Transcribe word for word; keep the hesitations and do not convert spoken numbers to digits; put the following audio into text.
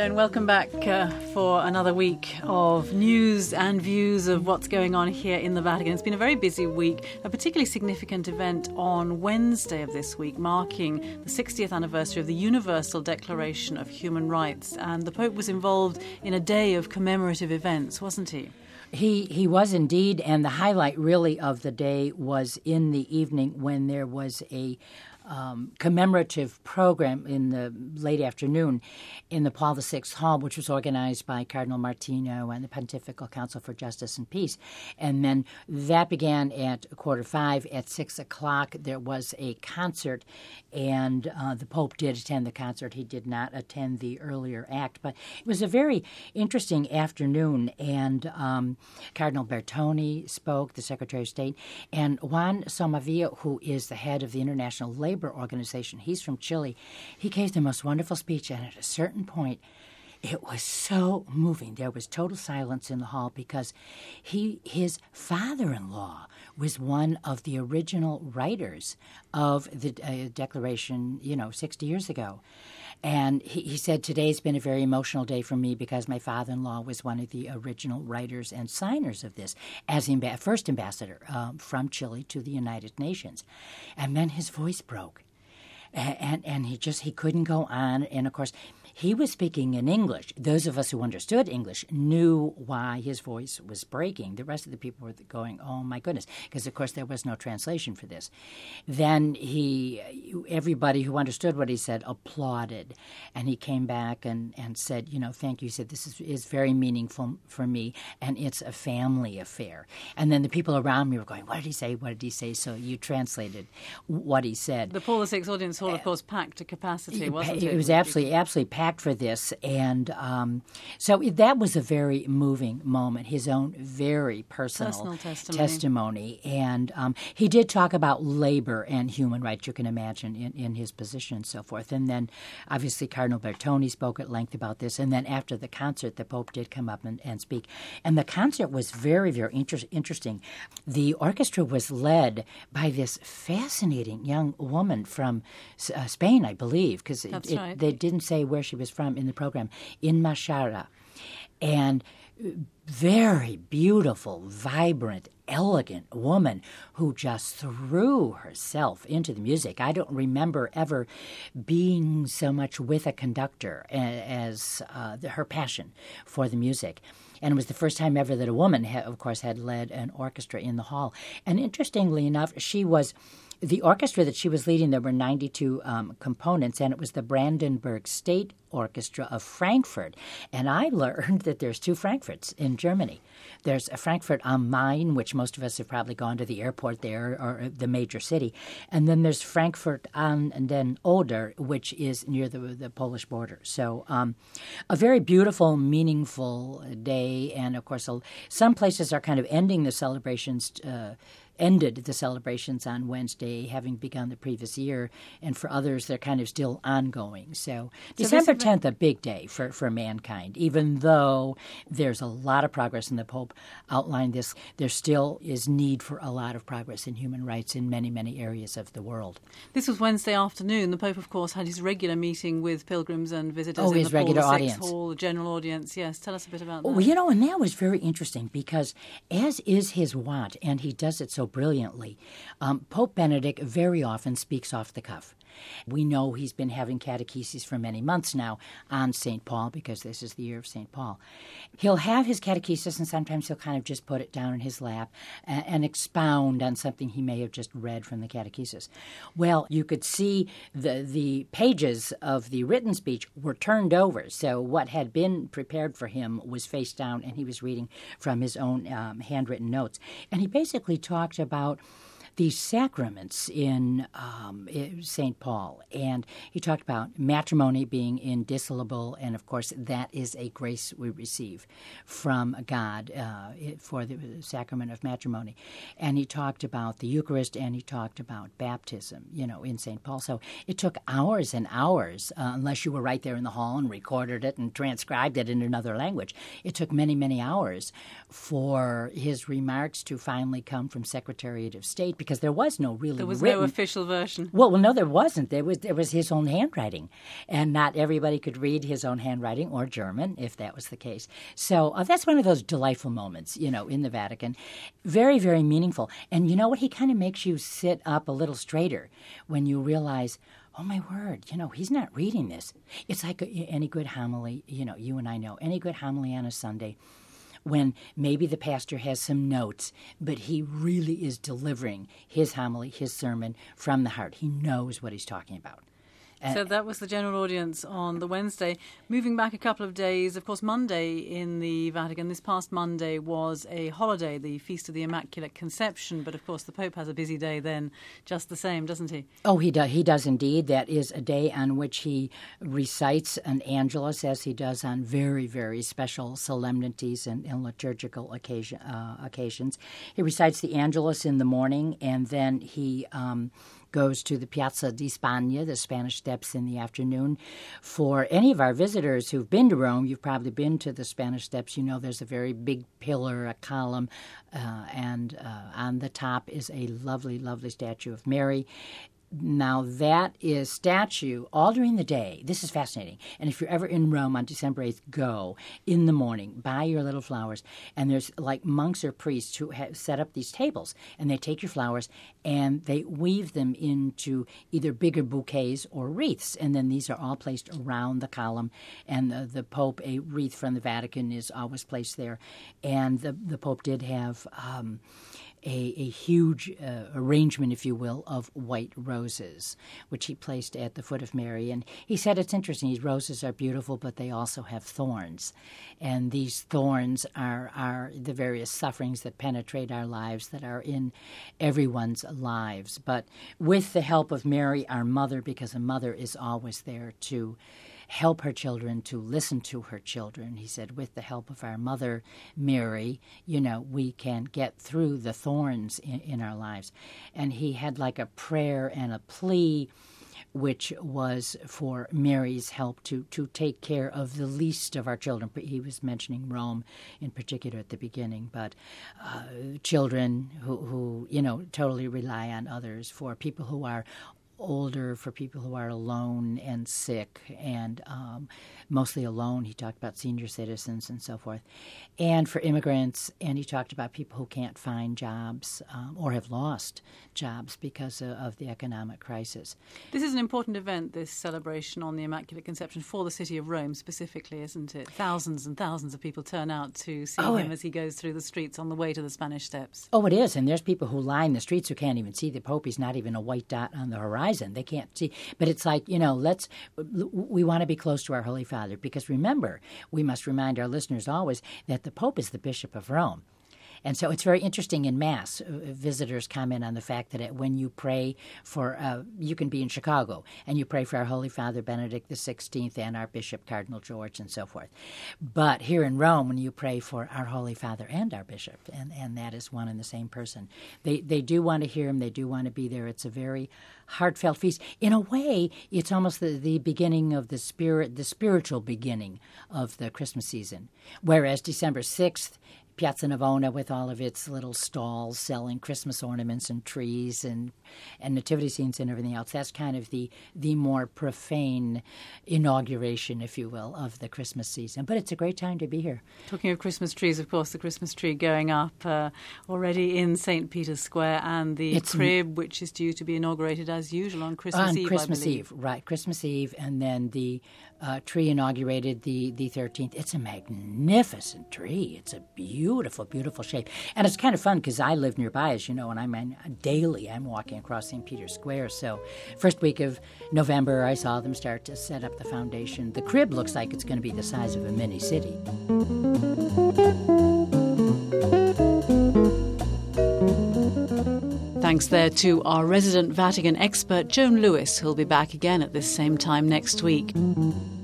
and welcome back uh, for another week of news and views of what's going on here in the Vatican. It's been a very busy week, a particularly significant event on Wednesday of this week, marking the sixtieth anniversary of the Universal Declaration of Human Rights. And the Pope was involved in a day of commemorative events, wasn't he? He he was indeed, and the highlight really of the day was in the evening when there was a Um, commemorative program in the late afternoon in the Paul the Sixth Hall, which was organized by Cardinal Martino and the Pontifical Council for Justice and Peace. And then that began at quarter five. At six o'clock, there was a concert, and uh, the Pope did attend the concert. He did not attend the earlier act, but it was a very interesting afternoon, and um, Cardinal Bertone spoke, the Secretary of State, and Juan Somavia, who is the head of the International Labor Organization. He's from Chile. He gave the most wonderful speech, and at a certain point, it was so moving. There was total silence in the hall because he, his father-in-law was one of the original writers of the uh, Declaration, you know, sixty years ago. And he, he said, today's been a very emotional day for me because my father-in-law was one of the original writers and signers of this as the amb- first ambassador um, from Chile to the United Nations. And then his voice broke. And, and, and he just, he couldn't go on. And, of course, he was speaking in English. Those of us who understood English knew why his voice was breaking. The rest of the people were going, oh, my goodness, because, of course, there was no translation for this. Then he, everybody who understood what he said applauded, and he came back and, and said, you know, thank you. He said, this is, is very meaningful for me, and it's a family affair. And then the people around me were going, what did he say? What did he say? So you translated what he said. The Paul the Sixth Audience Hall, of course, packed to capacity, wasn't it? It was absolutely, absolutely packed for this, and um, so it, that was a very moving moment, his own very personal, personal testimony. testimony. And um, he did talk about labor and human rights, you can imagine, in, in his position and so forth. And then, obviously, Cardinal Bertone spoke at length about this, and then after the concert, the Pope did come up and, and speak. And the concert was very, very inter- interesting. The orchestra was led by this fascinating young woman from uh, Spain, I believe, because right. they didn't say where she was from in the program, Inma Shara. And very beautiful, vibrant, elegant woman who just threw herself into the music. I don't remember ever being so much with a conductor as uh, the, her passion for the music. And it was the first time ever that a woman, ha- of course, had led an orchestra in the hall. And interestingly enough, she was... The orchestra that she was leading, there were ninety-two um, components, and it was the Brandenburg State Orchestra of Frankfurt. And I learned that there's two Frankfurts in Germany. There's a Frankfurt am Main, which most of us have probably gone to the airport there, or the major city. And then there's Frankfurt an den Oder, which is near the, the Polish border. So um, a very beautiful, meaningful day. And, of course, some places are kind of ending the celebrations uh ended the celebrations on Wednesday, having begun the previous year, and for others, they're kind of still ongoing. So, so December tenth, a big day for, for mankind, even though there's a lot of progress, and the Pope outlined this, there still is need for a lot of progress in human rights in many, many areas of the world. This was Wednesday afternoon. The Pope, of course, had his regular meeting with pilgrims and visitors oh, in his the regular Paul the audience. Sixth Hall, the general audience. Yes, tell us a bit about that. Well, you know, and that was very interesting because, as is his wont, and he does it so brilliantly, um, Pope Benedict very often speaks off the cuff. We know he's been having catechesis for many months now on Saint Paul, because this is the year of Saint Paul. He'll have his catechesis, and sometimes he'll kind of just put it down in his lap and, and expound on something he may have just read from the catechesis. Well, you could see the, the pages of the written speech were turned over, so what had been prepared for him was face down, and he was reading from his own um, handwritten notes. And he basically talked about these sacraments in um, Saint Paul. And he talked about matrimony being indissoluble, and, of course, that is a grace we receive from God uh, for the sacrament of matrimony. And he talked about the Eucharist, and he talked about baptism, you know, in Saint Paul. So it took hours and hours, uh, unless you were right there in the hall and recorded it and transcribed it in another language. It took many, many hours for his remarks to finally come from Secretariat of State, because there was no really There was written... no official version. Well, well, no, there wasn't. There was there was his own handwriting, and not everybody could read his own handwriting or German, if that was the case. So uh, that's one of those delightful moments, you know, in the Vatican. Very, very meaningful. And you know what? He kind of makes you sit up a little straighter when you realize, oh, my word, you know, he's not reading this. It's like a, any good homily, you know, you and I know, any good homily on a Sunday, when maybe the pastor has some notes, but he really is delivering his homily, his sermon from the heart. He knows what he's talking about. Uh, so that was the general audience on the Wednesday. Moving back a couple of days, of course, Monday in the Vatican, this past Monday was a holiday, the Feast of the Immaculate Conception. But, of course, the Pope has a busy day then just the same, doesn't he? Oh, he does. He does indeed. That is a day on which he recites an Angelus, as he does on very, very special solemnities and, and liturgical occasion, uh, occasions. He recites the Angelus in the morning, and then he... Um, goes to the Piazza di Spagna, the Spanish Steps, in the afternoon. For any of our visitors who've been to Rome, you've probably been to the Spanish Steps. You know there's a very big pillar, a column, uh, and uh, on the top is a lovely, lovely statue of Mary. Now, that is statue all during the day. This is fascinating. And if you're ever in Rome on December eighth, go in the morning, buy your little flowers. And there's like monks or priests who have set up these tables. And they take your flowers and they weave them into either bigger bouquets or wreaths. And then these are all placed around the column. And the, the Pope, a wreath from the Vatican is always placed there. And the, the Pope did have... Um, A, a huge uh, arrangement, if you will, of white roses, which he placed at the foot of Mary. And he said it's interesting. These roses are beautiful, but they also have thorns. And these thorns are, are the various sufferings that penetrate our lives, that are in everyone's lives. But with the help of Mary, our mother, because a mother is always there to help her children, to listen to her children. He said, with the help of our mother, Mary, you know, we can get through the thorns in, in our lives. And he had like a prayer and a plea, which was for Mary's help to, to take care of the least of our children. He was mentioning Rome in particular at the beginning, but uh, children who, who, you know, totally rely on others, for people who are older, for people who are alone and sick, and um, mostly alone. He talked about senior citizens and so forth. And for immigrants, and he talked about people who can't find jobs um, or have lost jobs because of, of the economic crisis. This is an important event, this celebration on the Immaculate Conception, for the city of Rome specifically, isn't it? Thousands and thousands of people turn out to see oh, him as he goes through the streets on the way to the Spanish Steps. Oh, it is. And there's people who line the streets who can't even see the Pope. He's not even a white dot on the horizon. They can't see. But it's like, you know, let's, we want to be close to our Holy Father, because remember, we must remind our listeners always that the Pope is the Bishop of Rome. And so it's very interesting in Mass. Uh, visitors comment on the fact that when you pray for, uh, you can be in Chicago, and you pray for our Holy Father Benedict the sixteenth and our Bishop Cardinal George and so forth. But here in Rome, when you pray for our Holy Father and our Bishop, and, and that is one and the same person, they, they do want to hear him, they do want to be there. It's a very heartfelt feast. In a way, it's almost the, the beginning of the spirit, the spiritual beginning of the Christmas season. Whereas December sixth, Piazza Navona, with all of its little stalls selling Christmas ornaments and trees and and nativity scenes and everything else, that's kind of the the more profane inauguration, if you will, of the Christmas season. But it's a great time to be here. Talking of Christmas trees, of course, the Christmas tree going up uh, already in Saint Peter's Square, and the it's, crib, which is due to be inaugurated as usual on Christmas on Eve, Christmas I believe. Eve, right, Christmas Eve, and then the uh, tree inaugurated the, the thirteenth. It's a magnificent tree. It's a beautiful, beautiful shape. And it's kind of fun because I live nearby, as you know, and I'm in, daily I'm walking across Saint Peter's Square. So first week of November, I saw them start to set up the foundation. The crib looks like it's going to be the size of a mini city. Thanks there to our resident Vatican expert, Joan Lewis, who'll be back again at this same time next week.